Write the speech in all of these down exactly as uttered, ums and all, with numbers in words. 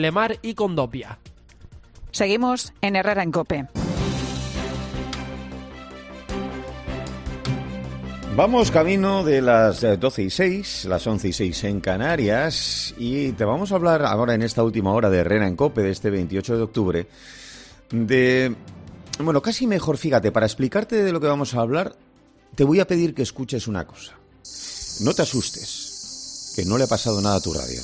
Lemar y Condopia. Seguimos en Herrera en COPE. Vamos camino de las doce y seis, las once y seis en Canarias, y te vamos a hablar ahora en esta última hora de Herrera en COPE de este veintiocho de octubre de... Bueno, casi mejor, fíjate, para explicarte de lo que vamos a hablar, te voy a pedir que escuches una cosa. No te asustes, que no le ha pasado nada a tu radio.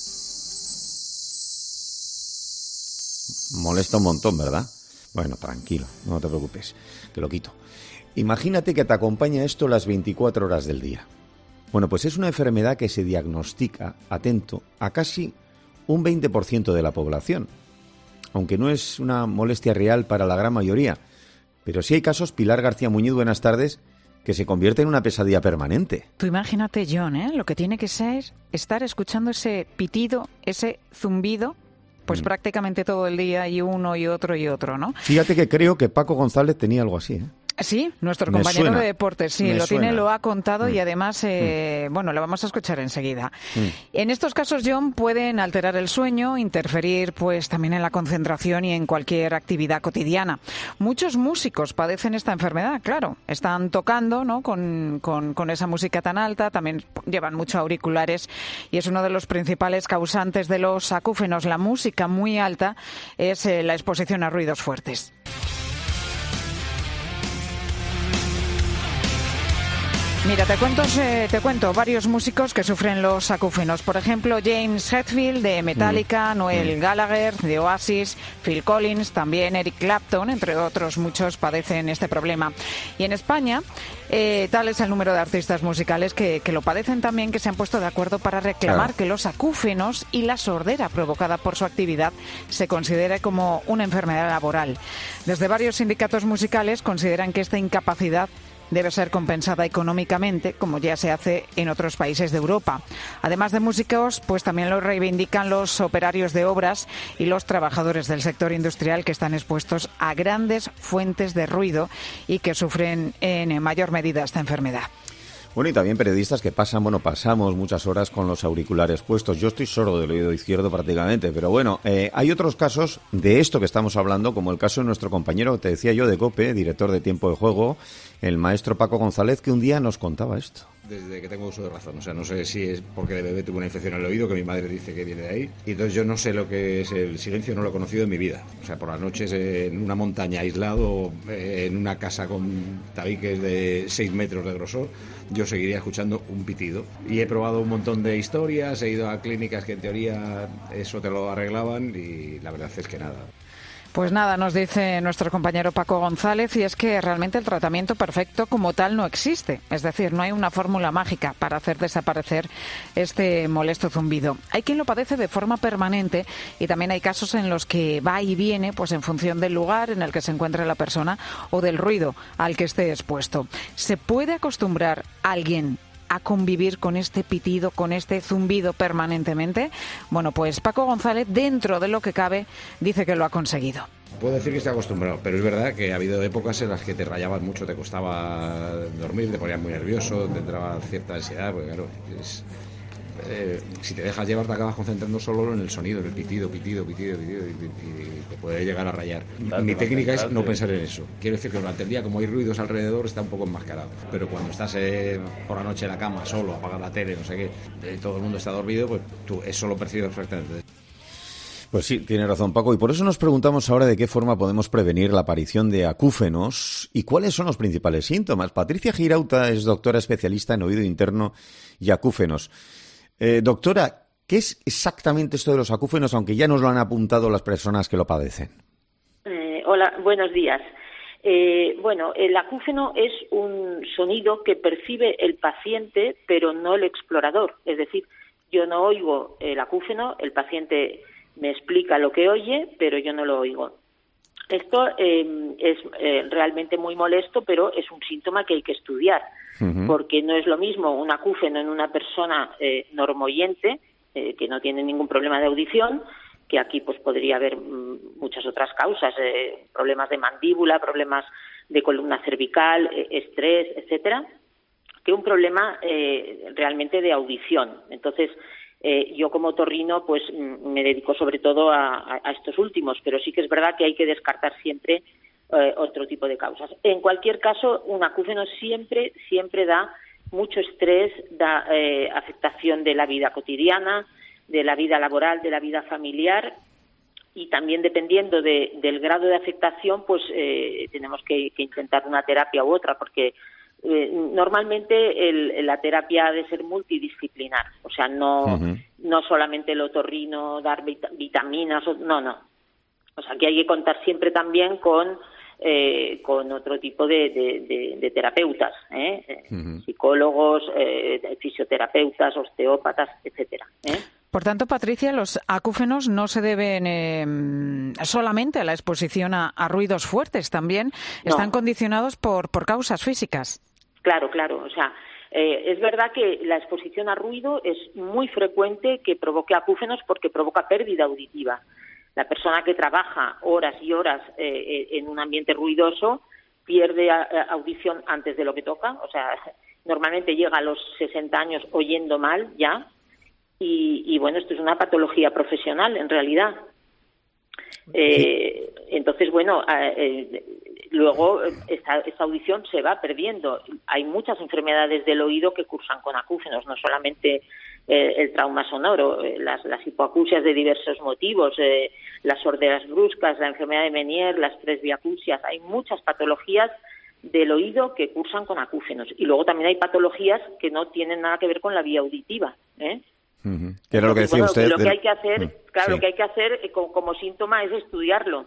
Molesta un montón, ¿verdad? Bueno, tranquilo, no te preocupes, te lo quito. Imagínate que te acompaña esto las veinticuatro horas del día. Bueno, pues es una enfermedad que se diagnostica, atento, a casi un veinte por ciento de la población. Aunque no es una molestia real para la gran mayoría. Pero sí hay casos, Pilar García Muñiz, buenas tardes, que se convierte en una pesadilla permanente. Tú imagínate, John, ¿eh? Lo que tiene que ser estar escuchando ese pitido, ese zumbido, pues mm. prácticamente todo el día, y uno y otro y otro, ¿no? Fíjate que creo que Paco González tenía algo así, ¿eh? Sí, nuestro Me compañero suena, de deportes, sí, me lo suena. tiene, lo ha contado Mm. y además, eh, mm. bueno, lo vamos a escuchar enseguida. Mm. En estos casos, John, pueden alterar el sueño, interferir pues también en la concentración y en cualquier actividad cotidiana. Muchos músicos padecen esta enfermedad, claro, están tocando, ¿no? con, con, con esa música tan alta, también llevan muchos auriculares y es uno de los principales causantes de los acúfenos. La música muy alta es eh, la exposición a ruidos fuertes. Mira, te cuento, eh, te cuento varios músicos que sufren los acúfenos. Por ejemplo, James Hetfield de Metallica, mm. Noel mm. Gallagher de Oasis, Phil Collins, también Eric Clapton, entre otros muchos padecen este problema. Y en España, eh, tal es el número de artistas musicales que, que lo padecen también, que se han puesto de acuerdo para reclamar claro. que los acúfenos y la sordera provocada por su actividad se considere como una enfermedad laboral. Desde varios sindicatos musicales consideran que esta incapacidad debe ser compensada económicamente, como ya se hace en otros países de Europa. Además de músicos, pues también lo reivindican los operarios de obras y los trabajadores del sector industrial que están expuestos a grandes fuentes de ruido y que sufren en mayor medida esta enfermedad. Bueno, y también periodistas que pasan, bueno, pasamos muchas horas con los auriculares puestos. Yo estoy sordo del oído izquierdo prácticamente, pero bueno, eh, hay otros casos de esto que estamos hablando, como el caso de nuestro compañero, te decía yo, de COPE, director de Tiempo de Juego, el maestro Paco González, que un día nos contaba esto. Desde que tengo uso de razón, o sea, no sé si es porque de bebé tuve una infección en el oído, que mi madre dice que viene de ahí, y entonces yo no sé lo que es el silencio, no lo he conocido en mi vida. O sea, por las noches en una montaña aislado, en una casa con tabiques de seis metros de grosor, yo seguiría escuchando un pitido. Y he probado un montón de historias, he ido a clínicas que en teoría eso te lo arreglaban, y la verdad es que nada. Pues nada, nos dice nuestro compañero Paco González, y es que realmente el tratamiento perfecto como tal no existe. Es decir, no hay una fórmula mágica para hacer desaparecer este molesto zumbido. Hay quien lo padece de forma permanente y también hay casos en los que va y viene pues en función del lugar en el que se encuentre la persona o del ruido al que esté expuesto. ¿Se puede acostumbrar a alguien a convivir con este pitido, con este zumbido permanentemente? Bueno, pues Paco González, dentro de lo que cabe, dice que lo ha conseguido. Puedo decir que estoy acostumbrado, pero es verdad que ha habido épocas en las que te rayaban mucho, te costaba dormir, te ponías muy nervioso, te entraba cierta ansiedad, porque claro, es, eh, si te dejas llevar te acabas concentrando solo en el sonido, en el pitido, pitido, pitido, pitido, y, y te puede llegar a rayar. Claro, Mi técnica es no pensar en eso. Quiero decir que durante el día, como hay ruidos alrededor, está un poco enmascarado. Pero cuando estás eh, por la noche en la cama, solo, apagas la tele, no sé qué, eh, todo el mundo está dormido, pues tú eso lo percibes perfectamente. Pues sí, tiene razón Paco, y por eso nos preguntamos ahora de qué forma podemos prevenir la aparición de acúfenos y cuáles son los principales síntomas. Patricia Girauta es doctora especialista en oído interno y acúfenos. Eh, doctora, ¿qué es exactamente esto de los acúfenos, aunque ya nos lo han apuntado las personas que lo padecen? Eh, hola, buenos días. Eh, bueno, el acúfeno es un sonido que percibe el paciente, pero no el explorador. Es decir, yo no oigo el acúfeno, el paciente me explica lo que oye, pero yo no lo oigo. Esto eh, es eh, realmente muy molesto, pero es un síntoma que hay que estudiar, uh-huh. porque no es lo mismo un acúfeno en una persona eh, normoyente, eh, que no tiene ningún problema de audición, que aquí pues podría haber m- muchas otras causas, eh, problemas de mandíbula, problemas de columna cervical, eh, estrés, etcétera, que un problema eh, realmente de audición. Entonces, Eh, yo como otorrino pues me dedico sobre todo a, a, a estos últimos, pero sí que es verdad que hay que descartar siempre eh, otro tipo de causas. En cualquier caso, un acúfeno siempre, siempre da mucho estrés, da eh, afectación de la vida cotidiana, de la vida laboral, de la vida familiar, y también dependiendo de, del grado de afectación, pues eh, tenemos que, que intentar una terapia u otra, porque Eh, normalmente el, la terapia ha de ser multidisciplinar, o sea, no, uh-huh. no solamente el otorrino, dar vit- vitaminas, no, no. O sea, que hay que contar siempre también con eh, con otro tipo de, de, de, de terapeutas, ¿eh? Uh-huh. Psicólogos, eh, fisioterapeutas, osteópatas, etcétera, ¿eh? Por tanto, Patricia, los acúfenos no se deben eh, solamente a la exposición a, a ruidos fuertes, también están no. condicionados por, por causas físicas. Claro, claro. O sea, eh, es verdad que la exposición a ruido es muy frecuente que provoque acúfenos porque provoca pérdida auditiva. La persona que trabaja horas y horas eh, en un ambiente ruidoso pierde a, a audición antes de lo que toca. O sea, normalmente llega a los sesenta años oyendo mal ya. Y, y bueno, esto es una patología profesional en realidad. Eh, entonces, bueno, eh, luego esta, esta audición se va perdiendo. Hay muchas enfermedades del oído que cursan con acúfenos, no solamente eh, el trauma sonoro, eh, las, las hipoacusias de diversos motivos, eh, las sorderas bruscas, la enfermedad de Meniere, las presbiacusias. Hay muchas patologías del oído que cursan con acúfenos. Y luego también hay patologías que no tienen nada que ver con la vía auditiva, ¿eh? Uh-huh. ¿Qué era lo que decía bueno, usted? Lo que del... hay que hacer, claro, sí. lo que hay que hacer eh, como, como síntoma es estudiarlo.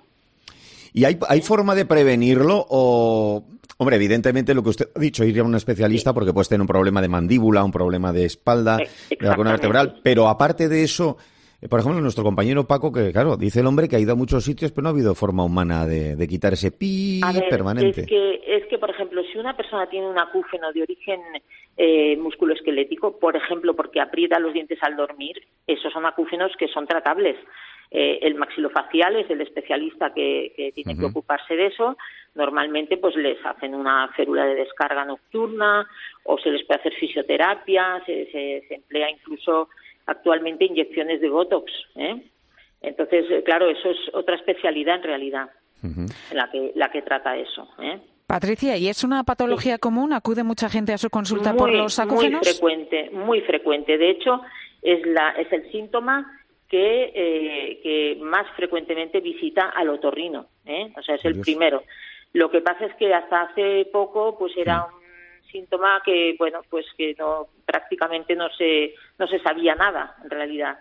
¿Y hay, hay forma de prevenirlo o...? Hombre, evidentemente lo que usted ha dicho, ir a un especialista sí. porque puedes tener un problema de mandíbula, un problema de espalda, de la columna vertebral, pero aparte de eso, por ejemplo, nuestro compañero Paco, que claro, dice el hombre que ha ido a muchos sitios, pero no ha habido forma humana de, de quitar ese pi a ver, permanente. Es que, es que, por ejemplo, si una persona tiene un acúfeno de origen eh, musculoesquelético, por ejemplo, porque aprieta los dientes al dormir, esos son acúfenos que son tratables. Eh, el maxilofacial es el especialista que, que tiene uh-huh. que ocuparse de eso. Normalmente pues les hacen una férula de descarga nocturna o se les puede hacer fisioterapia, se, se, se emplea incluso actualmente inyecciones de Botox, ¿eh? Entonces, claro, eso es otra especialidad en realidad, uh-huh. la que la que trata eso, ¿eh? Patricia, ¿y es una patología sí. común? ¿Acude mucha gente a su consulta muy, por los acúfenos? Muy frecuente, muy frecuente. De hecho, es la es el síntoma que, eh, que más frecuentemente visita al otorrino, ¿eh? O sea, es el Dios. primero. Lo que pasa es que hasta hace poco, pues era sí. un síntoma que, bueno, pues que no prácticamente no se no se sabía nada en realidad.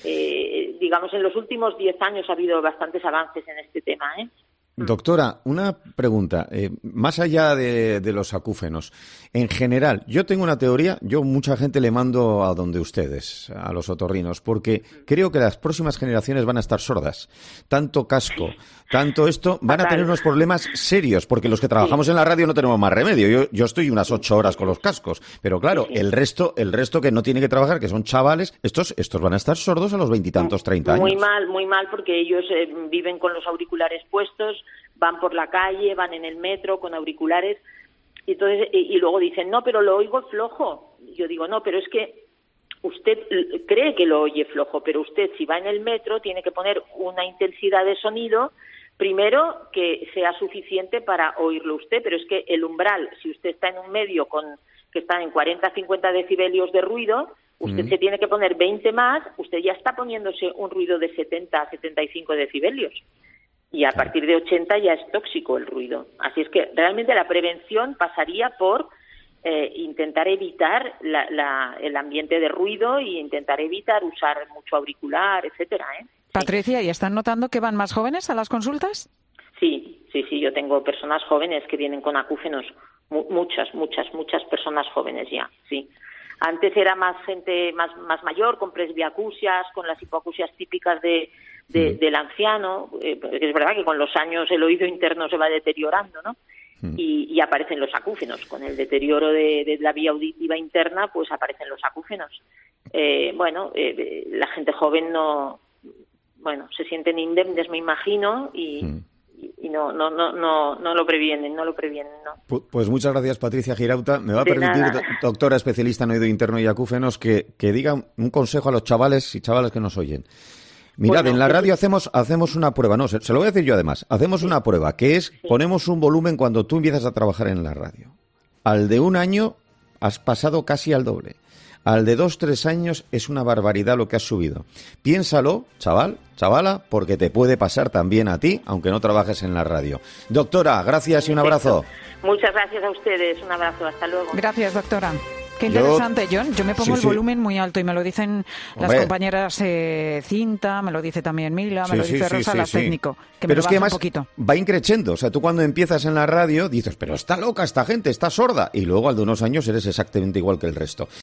Eh, digamos, en los últimos diez años ha habido bastantes avances en este tema, ¿eh? Doctora, una pregunta. Eh, más allá de, de los acúfenos, en general, yo tengo una teoría, yo mucha gente le mando a donde ustedes, a los otorrinos, porque creo que las próximas generaciones van a estar sordas. Tanto casco, tanto esto, van a tener unos problemas serios, porque los que trabajamos en la radio no tenemos más remedio. Yo, yo estoy unas ocho horas con los cascos, pero claro, el resto, el resto que no tiene que trabajar, que son chavales, estos, estos van a estar sordos a los veintitantos, treinta años. Muy mal, muy mal, porque ellos eh, viven con los auriculares puestos, van por la calle, van en el metro con auriculares y entonces y, y luego dicen, no, pero lo oigo flojo. Yo digo, no, pero es que usted cree que lo oye flojo, pero usted si va en el metro tiene que poner una intensidad de sonido, primero que sea suficiente para oírlo usted, pero es que el umbral, si usted está en un medio con que está en cuarenta a cincuenta decibelios de ruido, usted mm. se tiene que poner veinte más, usted ya está poniéndose un ruido de setenta a setenta y cinco decibelios. Y a partir de ochenta ya es tóxico el ruido. Así es que realmente la prevención pasaría por eh, intentar evitar la, la, el ambiente de ruido y intentar evitar usar mucho auricular, etcétera, ¿eh? Patricia, ¿y están notando que van más jóvenes a las consultas? Sí, sí, sí. Yo tengo personas jóvenes que vienen con acúfenos. M- muchas, muchas, muchas personas jóvenes ya, sí. Antes era más gente más, más mayor, con presbiacusias, con las hipoacusias típicas de, de, del anciano. Eh, es verdad que con los años el oído interno se va deteriorando, ¿no? Mm. Y, y aparecen los acúfenos. Con el deterioro de, de la vía auditiva interna, pues aparecen los acúfenos. Eh, bueno, eh, la gente joven no... Bueno, se sienten indemnes, me imagino, y... Mm. y no, no, no, no, no lo previenen, no lo previenen, no. Pues muchas gracias, Patricia Girauta. Me va a De permitir, nada. doctora especialista en oído interno y acúfenos, que, que diga un consejo a los chavales y chavalas que nos oyen. Mirad, Bueno, en la pues- radio hacemos hacemos una prueba, no, se, se lo voy a decir yo además, hacemos Sí. una prueba, que es, Sí. ponemos un volumen cuando tú empiezas a trabajar en la radio. Al de un año has pasado casi al doble. Al de dos, tres años es una barbaridad lo que has subido. Piénsalo, chaval, chavala, porque te puede pasar también a ti, aunque no trabajes en la radio. Doctora, gracias y un abrazo. Muchas gracias a ustedes, un abrazo, hasta luego. Gracias, doctora. Qué Yo- interesante, John. Yo me pongo Sí, el sí. volumen muy alto y me lo dicen las Hombre. compañeras eh, Cinta, me lo dice también Mila, me Sí, lo sí, dice sí, Rosa, sí, la sí. técnico, que me Pero lo es que baja un además poquito. va increciendo. O sea, tú cuando empiezas en la radio dices, pero está loca esta gente, está sorda. Y luego al de unos años eres exactamente igual que el resto.